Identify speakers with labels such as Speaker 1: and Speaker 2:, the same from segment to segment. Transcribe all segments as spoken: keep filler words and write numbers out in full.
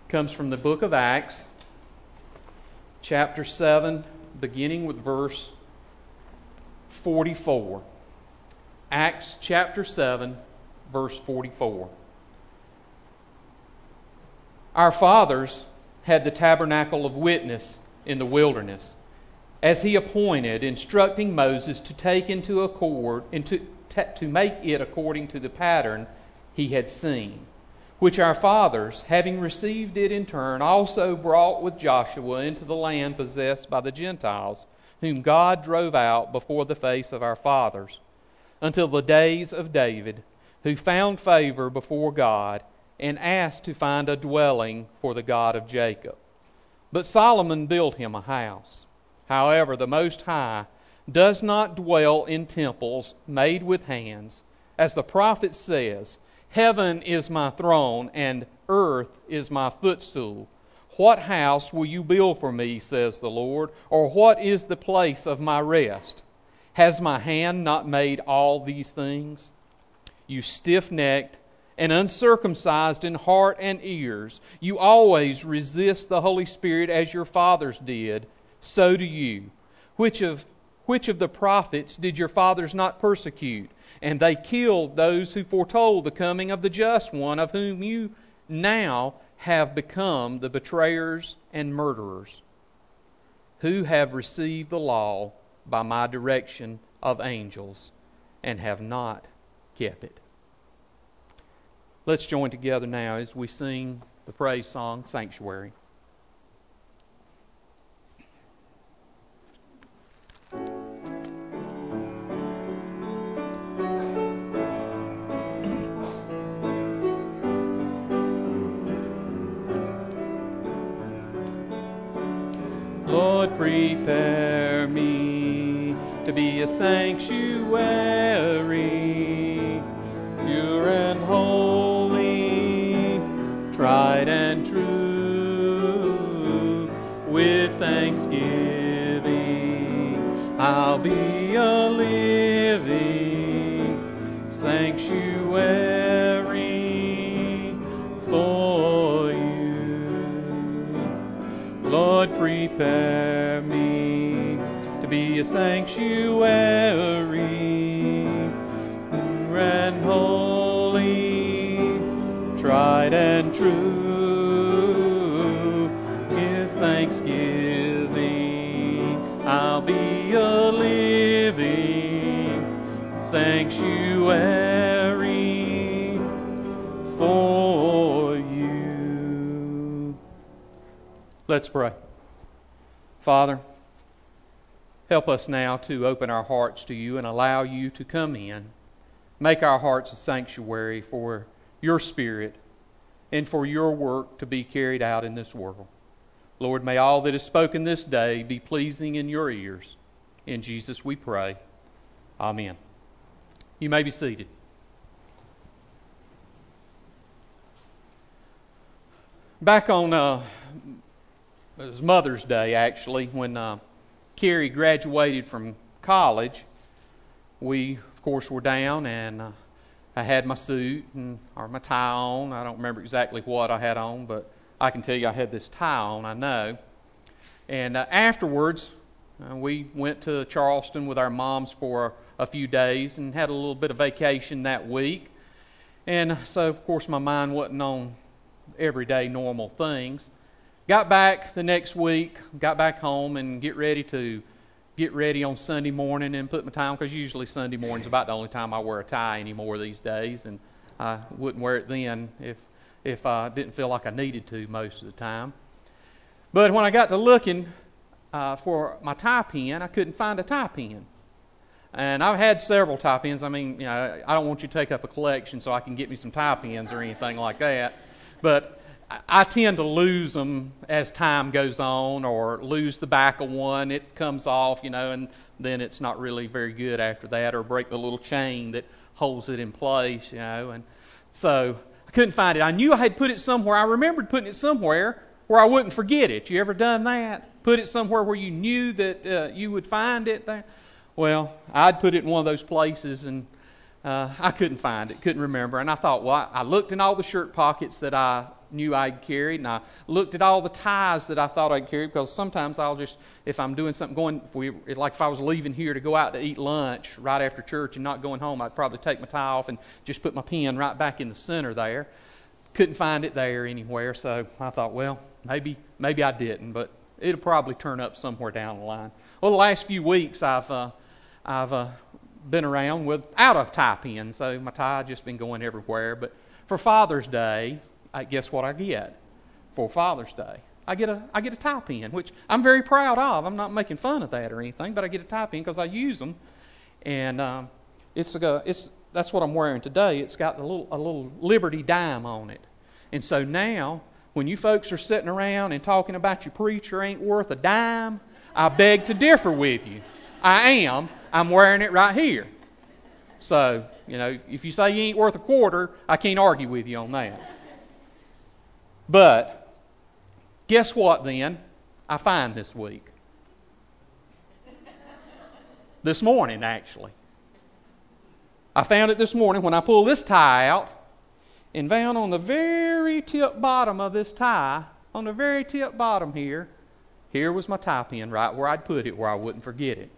Speaker 1: comes from the book of Acts, chapter seven, beginning with verse forty-four. Acts chapter seven, verse forty-four. Our fathers had the tabernacle of witness in the wilderness, as he appointed, instructing Moses to take into accord, into, to make it according to the pattern he had seen, which our fathers, having received it in turn, also brought with Joshua into the land possessed by the Gentiles, whom God drove out before the face of our fathers, until the days of David, who found favor before God, and asked to find a dwelling for the God of Jacob. But Solomon built him a house. However, the Most High does not dwell in temples made with hands, as the prophet says, "Heaven is my throne, and earth is my footstool. What house will you build for me, says the Lord, or what is the place of my rest? Has my hand not made all these things? You stiff-necked and uncircumcised in heart and ears, you always resist the Holy Spirit as your fathers did, so do you. Which of, which of the prophets did your fathers not persecute? And they killed those who foretold the coming of the Just One, of whom you now have become the betrayers and murderers, who have received the law by my direction of angels, and have not kept it." Let's join together now as we sing the praise song, Sanctuary. Lord, prepare me to be a sanctuary, pure and holy, tried and true. With thanksgiving, I'll be a living sanctuary for you. Lord, prepare me to be a sanctuary, pure and holy, tried and true. His thanksgiving, I'll be a living sanctuary for you. Let's pray. Father, help us now to open our hearts to you and allow you to come in. Make our hearts a sanctuary for your Spirit and for your work to be carried out in this world. Lord, may all that is spoken this day be pleasing in your ears. In Jesus we pray. Amen. You may be seated. Back on, uh, it was Mother's Day actually, when uh, Carrie graduated from college, we of course were down and uh, I had my suit and or my tie on. I don't remember exactly what I had on, but I can tell you I had this tie on, I know. And uh, afterwards, uh, we went to Charleston with our moms for a few days and had a little bit of vacation that week. And so, of course, my mind wasn't on everyday normal things. Got back the next week, got back home and get ready to get ready on Sunday morning and put my tie on, because usually Sunday morning is about the only time I wear a tie anymore these days, and I wouldn't wear it then if if I didn't feel like I needed to most of the time. But when I got to looking uh, for my tie pin, I couldn't find a tie pin. And I've had several tie pins. I mean, you know, I don't want you to take up a collection so I can get me some tie pins or anything like that. But I tend to lose them as time goes on, or lose the back of one. It comes off, you know, and then it's not really very good after that, or break the little chain that holds it in place, you know. And so I couldn't find it. I knew I had put it somewhere. I remembered putting it somewhere where I wouldn't forget it. You ever done that? Put it somewhere where you knew that uh, you would find it there? Well, I'd put it in one of those places, and uh, I couldn't find it, couldn't remember. And I thought, well, I looked in all the shirt pockets that I knew I'd carried, and I looked at all the ties that I thought I'd carried, because sometimes I'll just, if I'm doing something, going, if we, like if I was leaving here to go out to eat lunch right after church and not going home, I'd probably take my tie off and just put my pen right back in the center there. Couldn't find it there anywhere, so I thought, well, maybe maybe I didn't, but it'll probably turn up somewhere down the line. Well, the last few weeks I've uh, I've uh, been around without a tie pin, so my tie just been going everywhere. But for Father's Day, I guess what I get for Father's Day? I get a I get a tie pin, which I'm very proud of. I'm not making fun of that or anything, but I get a tie pin because I use them, and um, it's a, it's that's what I'm wearing today. It's got a little a little Liberty dime on it, and so now when you folks are sitting around and talking about your preacher ain't worth a dime, I beg to differ with you. I am. I'm wearing it right here. So, you know, if you say you ain't worth a quarter, I can't argue with you on that. But, guess what then I find this week? This morning, actually. I found it this morning when I pulled this tie out, and found on the very tip bottom of this tie, on the very tip bottom here, here was my tie pin right where I'd put it, where I wouldn't forget it.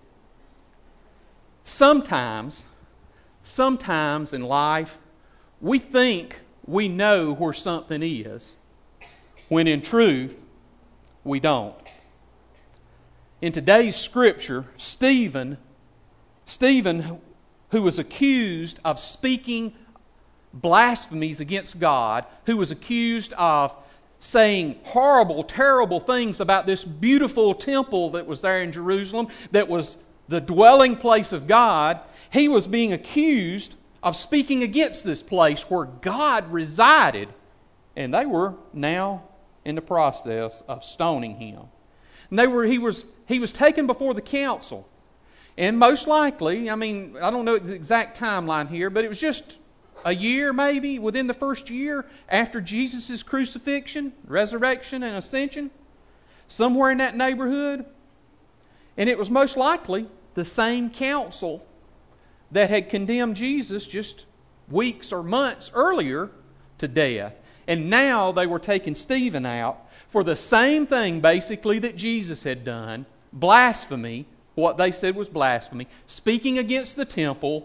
Speaker 1: Sometimes, sometimes in life, we think we know where something is, when in truth, we don't. In today's scripture, Stephen, Stephen, who was accused of speaking blasphemies against God, who was accused of saying horrible, terrible things about this beautiful temple that was there in Jerusalem, that was the dwelling place of God, he was being accused of speaking against this place where God resided, and they were now in the process of stoning him. And they were, he was, he was taken before the council, and most likely, I mean, I don't know the exact timeline here, but it was just a year maybe, within the first year after Jesus' crucifixion, resurrection, and ascension, somewhere in that neighborhood. And it was most likely the same council that had condemned Jesus just weeks or months earlier to death. And now they were taking Stephen out for the same thing basically that Jesus had done, blasphemy, what they said was blasphemy, speaking against the temple.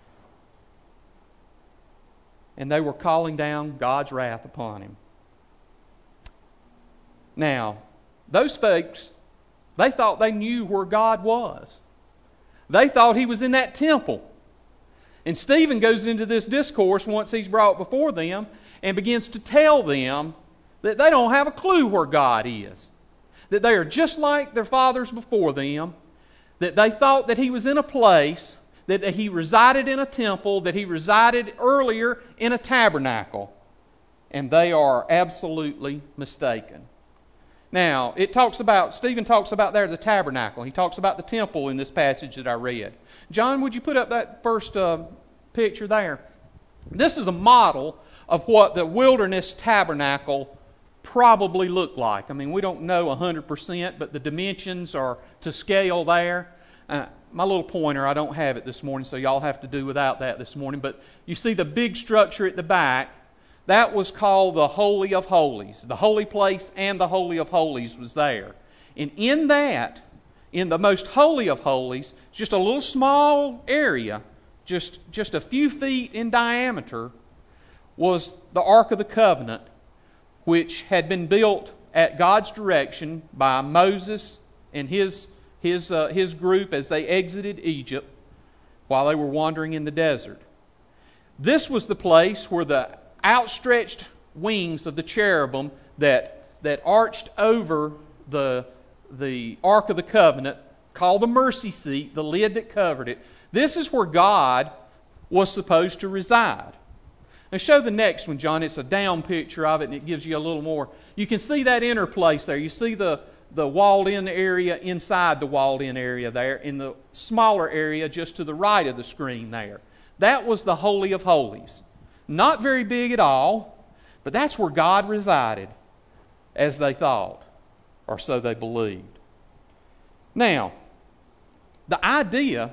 Speaker 1: And they were calling down God's wrath upon him. Now, those folks, they thought they knew where God was. They thought he was in that temple. And Stephen goes into this discourse once he's brought before them and begins to tell them that they don't have a clue where God is. That they are just like their fathers before them. That they thought that he was in a place, that he resided in a temple, that he resided earlier in a tabernacle. And they are absolutely mistaken. Now, it talks about, Stephen talks about there the tabernacle. He talks about the temple in this passage that I read. John, would you put up that first uh, picture there? This is a model of what the wilderness tabernacle probably looked like. I mean, we don't know one hundred percent, but the dimensions are to scale there. Uh, my little pointer, I don't have it this morning, so y'all have to do without that this morning. But you see the big structure at the back. That was called the Holy of Holies. The holy place and the Holy of Holies was there. And in that, in the most holy of holies, just a little small area, just, just a few feet in diameter, was the Ark of the Covenant, which had been built at God's direction by Moses and his, his, uh, his group as they exited Egypt while they were wandering in the desert. This was the place where the outstretched wings of the cherubim that, that arched over the, the Ark of the Covenant, called the mercy seat, the lid that covered it. This is where God was supposed to reside. Now show the next one, John. It's a down picture of it, and it gives you a little more. You can see that inner place there. You see the, the walled-in area inside the walled-in area there, in the smaller area just to the right of the screen there. That was the Holy of Holies. Not very big at all, but that's where God resided, as they thought, or so they believed. Now, the idea,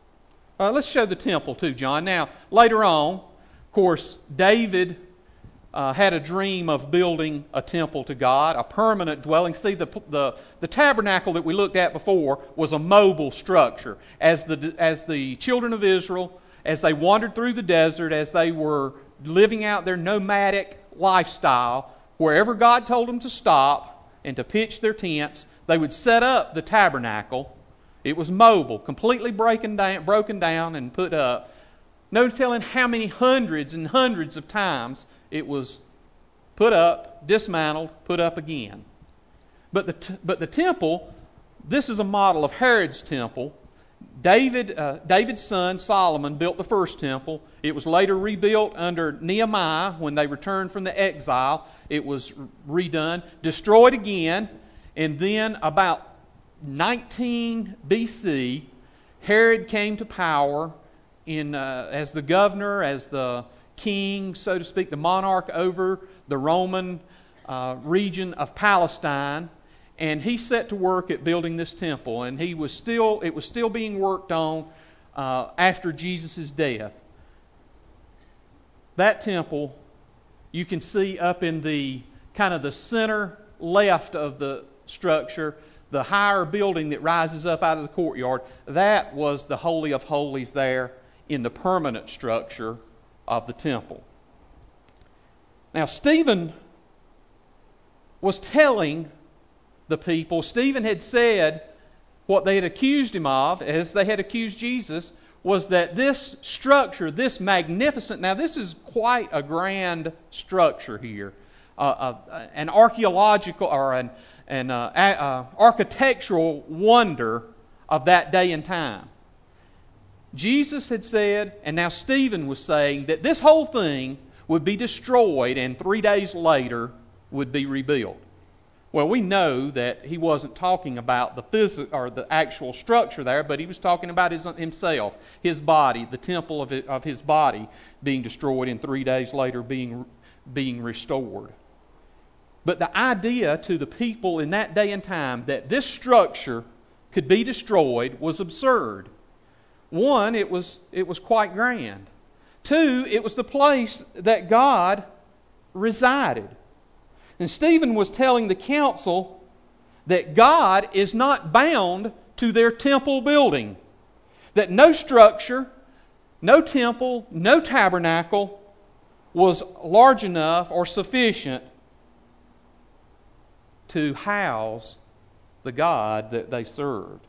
Speaker 1: uh, let's show the temple too, John. Now, later on, of course, David uh, had a dream of building a temple to God, a permanent dwelling. See, the, the, the tabernacle that we looked at before was a mobile structure. As the, as the children of Israel, as they wandered through the desert, as they were living out their nomadic lifestyle, wherever God told them to stop and to pitch their tents, they would set up the tabernacle. It was mobile, completely breaking down, broken down and put up. No telling how many hundreds and hundreds of times it was put up, dismantled, put up again. But the, t- but the temple, this is a model of Herod's temple. David, uh, David's son Solomon built the first temple. It was later rebuilt under Nehemiah when they returned from the exile. It was redone, destroyed again, and then about nineteen B C, Herod came to power in uh, as the governor, as the king, so to speak, the monarch over the Roman uh, region of Palestine. And he set to work at building this temple, and he was still it was still being worked on uh, after Jesus' death. That temple, you can see up in the kind of the center left of the structure, the higher building that rises up out of the courtyard. That was the Holy of Holies there in the permanent structure of the temple. Now, Stephen was telling the people, Stephen had said what they had accused him of, as they had accused Jesus, was that this structure, this magnificent, now this is quite a grand structure here, uh, uh, an archaeological or an, an uh, uh, architectural wonder of that day and time. Jesus had said, and now Stephen was saying, that this whole thing would be destroyed and three days later would be rebuilt. Well, we know that he wasn't talking about the phys- or the actual structure there, but he was talking about his, himself, his body, the temple of, it, of his body being destroyed and three days later being, being restored. But the idea to the people in that day and time that this structure could be destroyed was absurd. One, it was, it was quite grand. Two, it was the place that God resided. And Stephen was telling the council that God is not bound to their temple building. That no structure, no temple, no tabernacle was large enough or sufficient to house the God that they served.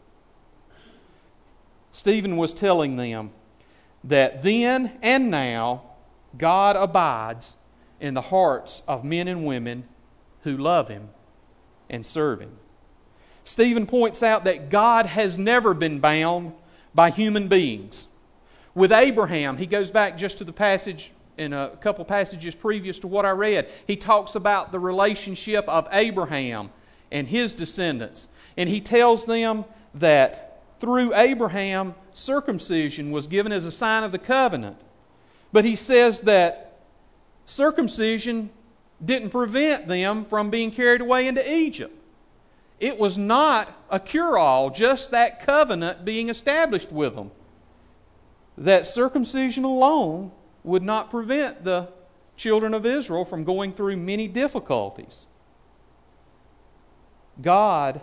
Speaker 1: Stephen was telling them that then and now God abides in the hearts of men and women who love Him and serve Him. Stephen points out that God has never been bound by human beings. With Abraham, he goes back just to the passage in a couple passages previous to what I read. He talks about the relationship of Abraham and his descendants. And he tells them that through Abraham, circumcision was given as a sign of the covenant. But he says that circumcision didn't prevent them from being carried away into Egypt. It was not a cure-all, just that covenant being established with them. That circumcision alone would not prevent the children of Israel from going through many difficulties. God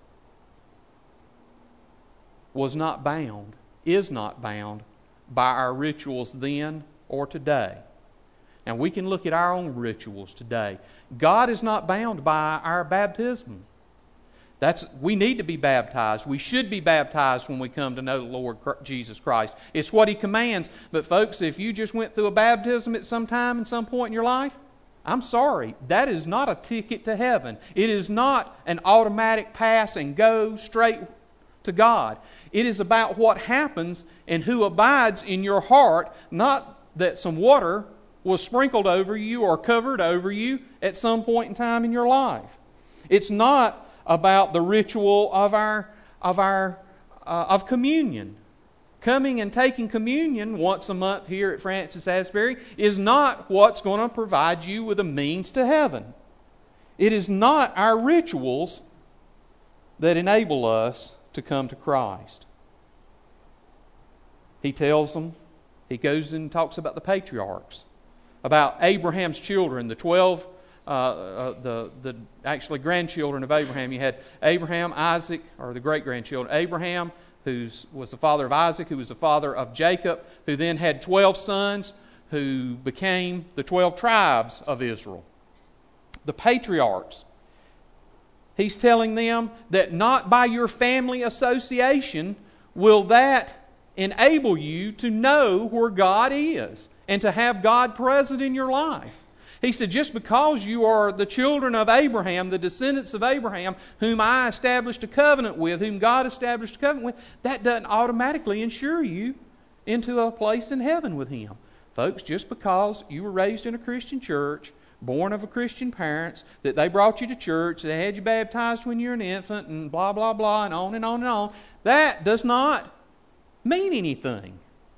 Speaker 1: was not bound, is not bound by our rituals then or today. And we can look at our own rituals today. God is not bound by our baptism. That's, we need to be baptized. We should be baptized when we come to know the Lord Jesus Christ. It's what He commands. But folks, if you just went through a baptism at some time and some point in your life, I'm sorry, that is not a ticket to heaven. It is not an automatic pass and go straight to God. It is about what happens and who abides in your heart, not that some water was sprinkled over you or covered over you at some point in time in your life. It's not about the ritual of our of our uh, of communion. Coming and taking communion once a month here at Francis Asbury is not what's going to provide you with a means to heaven. It is not our rituals that enable us to come to Christ. He tells them, he goes and talks about the patriarchs. about Abraham's children, the twelve, uh, uh, the the actually grandchildren of Abraham. You had Abraham, Isaac, or the great-grandchildren. Abraham, who was the father of Isaac, who was the father of Jacob, who then had twelve sons who became the twelve tribes of Israel. The patriarchs. He's telling them that not by your family association will that enable you to know where God is and to have God present in your life. He said, just because you are the children of Abraham, the descendants of Abraham, whom I established a covenant with, whom God established a covenant with, that doesn't automatically ensure you into a place in heaven with Him. Folks, just because you were raised in a Christian church, born of a Christian parents, that they brought you to church, they had you baptized when you were an infant, and blah, blah, blah, and on and on and on, that does not mean anything.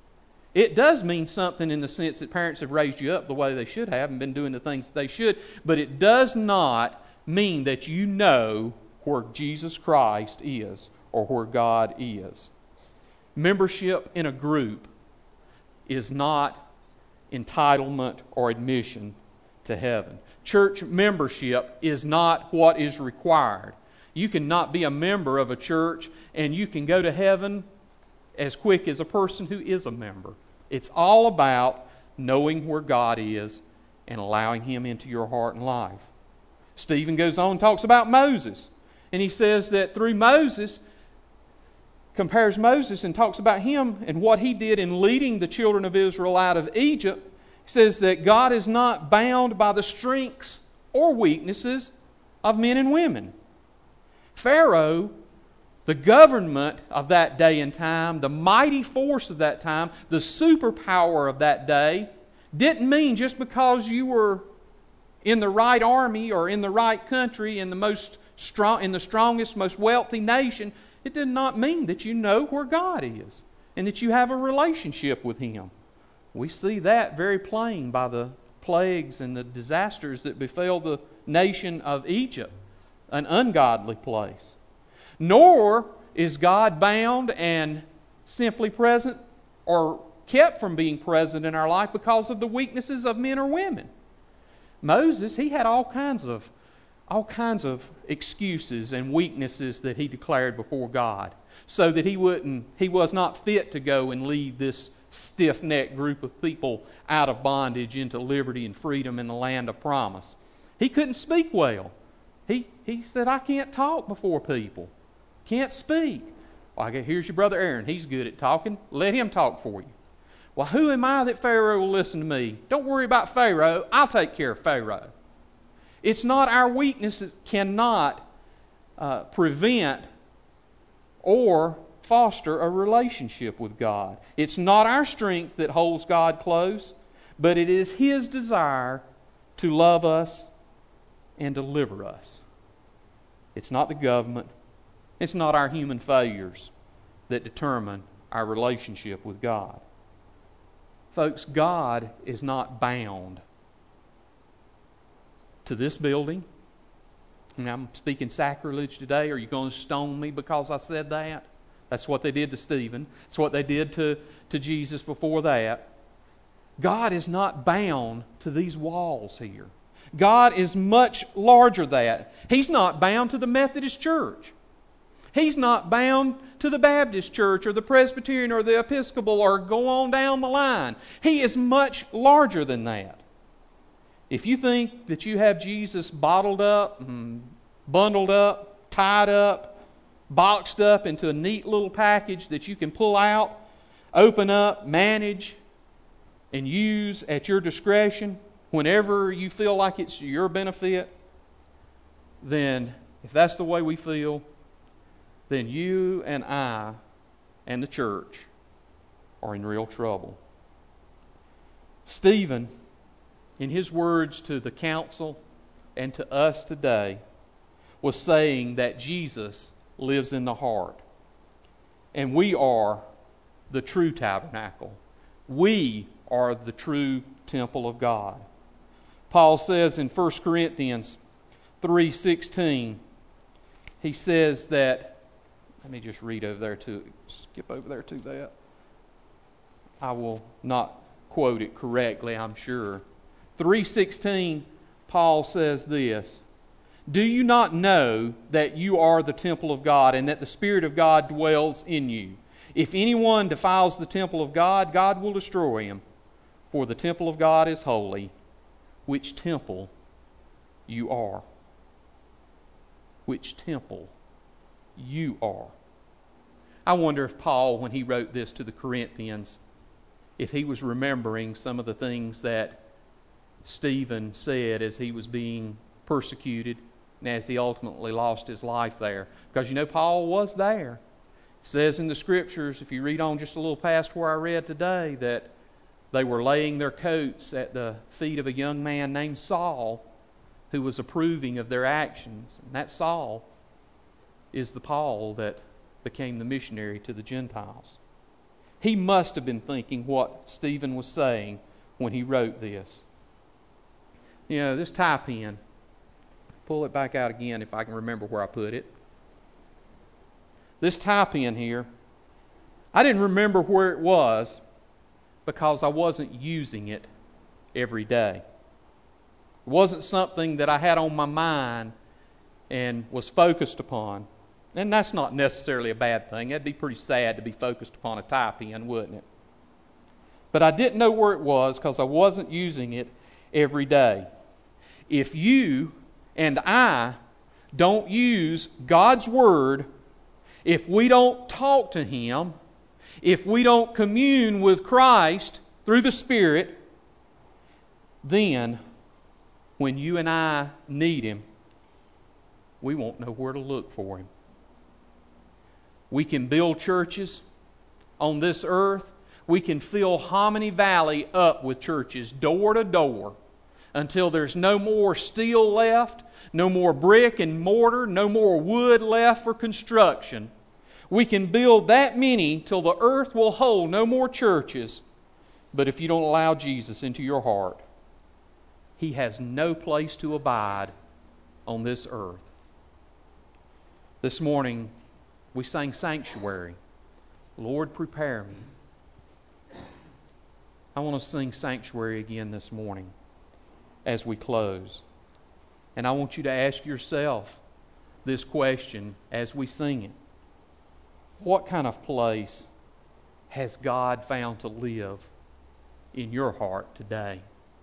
Speaker 1: It does mean something in the sense that parents have raised you up the way they should have and been doing the things that they should, but it does not mean that you know where Jesus Christ is or where God is. Membership in a group is not entitlement or admission to heaven. Church membership is not what is required. You cannot be a member of a church and you can go to heaven as quick as a person who is a member. It's all about knowing where God is and allowing Him into your heart and life. Stephen goes on and talks about Moses. And he says that through Moses, compares Moses and talks about him and what he did in leading the children of Israel out of Egypt. He says that God is not bound by the strengths or weaknesses of men and women. Pharaoh, the government of that day and time, the mighty force of that time, the superpower of that day, didn't mean just because you were in the right army or in the right country, in the most strong, in the strongest, most wealthy nation, it did not mean that you know where God is and that you have a relationship with Him. We see that very plain by the plagues and the disasters that befell the nation of Egypt, an ungodly place. Nor is God bound and simply present or kept from being present in our life because of the weaknesses of men or women. Moses, he had all kinds of all kinds of excuses and weaknesses that he declared before God, so that he wouldn't he was not fit to go and lead this stiff-necked group of people out of bondage into liberty and freedom in the land of promise. He couldn't speak well. He he said, I can't talk before people. Can't speak. Well, here's your brother Aaron. He's good at talking. Let him talk for you. Well, who am I that Pharaoh will listen to me? Don't worry about Pharaoh. I'll take care of Pharaoh. It's not our weakness that cannot uh, prevent or foster a relationship with God. It's not our strength that holds God close, but it is His desire to love us and deliver us. It's not the government. It's not our human failures that determine our relationship with God. Folks, God is not bound to this building. And I'm speaking sacrilege today. Are you going to stone me because I said that? That's what they did to Stephen. It's what they did to, to Jesus before that. God is not bound to these walls here. God is much larger than that. He's not bound to the Methodist Church. He's not bound to the Baptist Church or the Presbyterian or the Episcopal or go on down the line. He is much larger than that. If you think that you have Jesus bottled up, bundled up, tied up, boxed up into a neat little package that you can pull out, open up, manage, and use at your discretion whenever you feel like it's your benefit, then if that's the way we feel, then you and I and the church are in real trouble. Stephen, in his words to the council and to us today, was saying that Jesus lives in the heart. And we are the true tabernacle. We are the true temple of God. Paul says in First Corinthians three sixteen, he says that, let me just read over there to, skip over there to that. I will not quote it correctly, I'm sure. three sixteen, Paul says this, "Do you not know that you are the temple of God and that the Spirit of God dwells in you? If anyone defiles the temple of God, God will destroy him. For the temple of God is holy, which temple you are." Which temple you are. I wonder if Paul, when he wrote this to the Corinthians, if he was remembering some of the things that Stephen said as he was being persecuted and as he ultimately lost his life there. Because you know, Paul was there. It says in the Scriptures, if you read on just a little past where I read today, that they were laying their coats at the feet of a young man named Saul, who was approving of their actions. And that Saul is the Paul that became the missionary to the Gentiles. He must have been thinking what Stephen was saying when he wrote this. You know, this tie pen, pull it back out again if I can remember where I put it. This tie pen here, I didn't remember where it was because I wasn't using it every day. It wasn't something that I had on my mind and was focused upon. And that's not necessarily a bad thing. That'd be pretty sad to be focused upon a tie pen, wouldn't it? But I didn't know where it was because I wasn't using it every day. If you and I don't use God's Word, if we don't talk to Him, if we don't commune with Christ through the Spirit, then when you and I need Him, we won't know where to look for Him. We can build churches on this earth. We can fill Hominy Valley up with churches door to door until there's no more steel left, no more brick and mortar, no more wood left for construction. We can build that many till the earth will hold no more churches. But if you don't allow Jesus into your heart, He has no place to abide on this earth. This morning, we sang Sanctuary. Lord, prepare me. I want to sing Sanctuary again this morning as we close. And I want you to ask yourself this question as we sing it. What kind of place has God found to live in your heart today?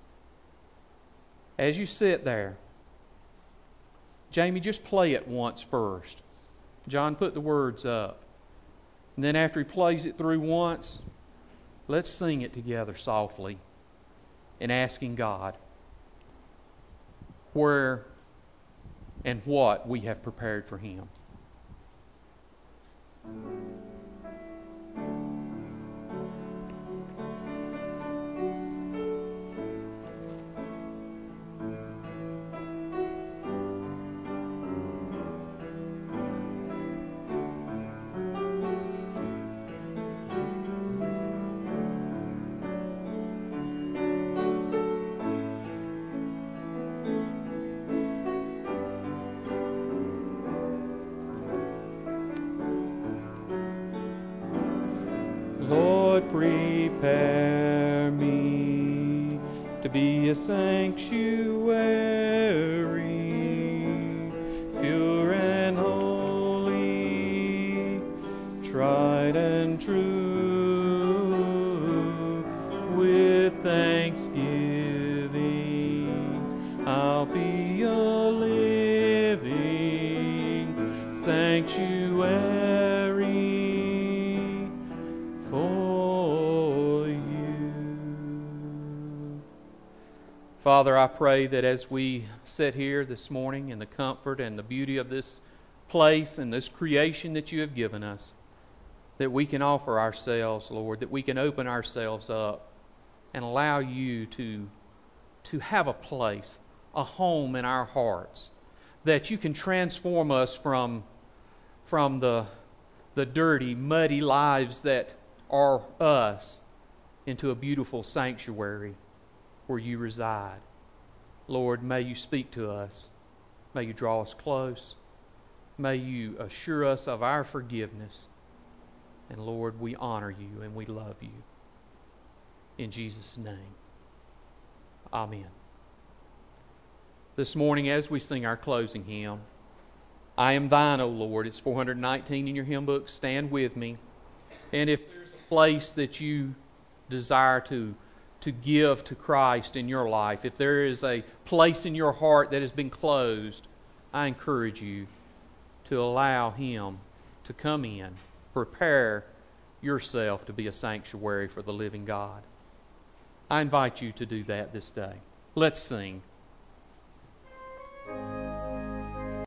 Speaker 1: As you sit there, Jamie, just play it once first. John, put the words up. And then after he plays it through once, let's sing it together softly and asking God where and what we have prepared for Him. Prepare me to be a sanctuary, pure and holy, tried and true. With thanksgiving, I'll be a living sanctuary. Father, I pray that as we sit here this morning in the comfort and the beauty of this place and this creation that you have given us, that we can offer ourselves, Lord, that we can open ourselves up and allow you to, to have a place, a home in our hearts, that you can transform us from, from the, the dirty, muddy lives that are us into a beautiful sanctuary where you reside. Lord, may you speak to us. May you draw us close. May you assure us of our forgiveness. And Lord, we honor you and we love you. In Jesus' name, amen. this morning as we sing our closing hymn, I Am Thine, O Lord. It's four hundred nineteen in your hymn book. Stand with me. And if there's a place that you desire to, to give to Christ in your life, if there is a place in your heart that has been closed, I encourage you to allow Him to come in. Prepare yourself to be a sanctuary for the living God. I invite you to do that this day. Let's sing.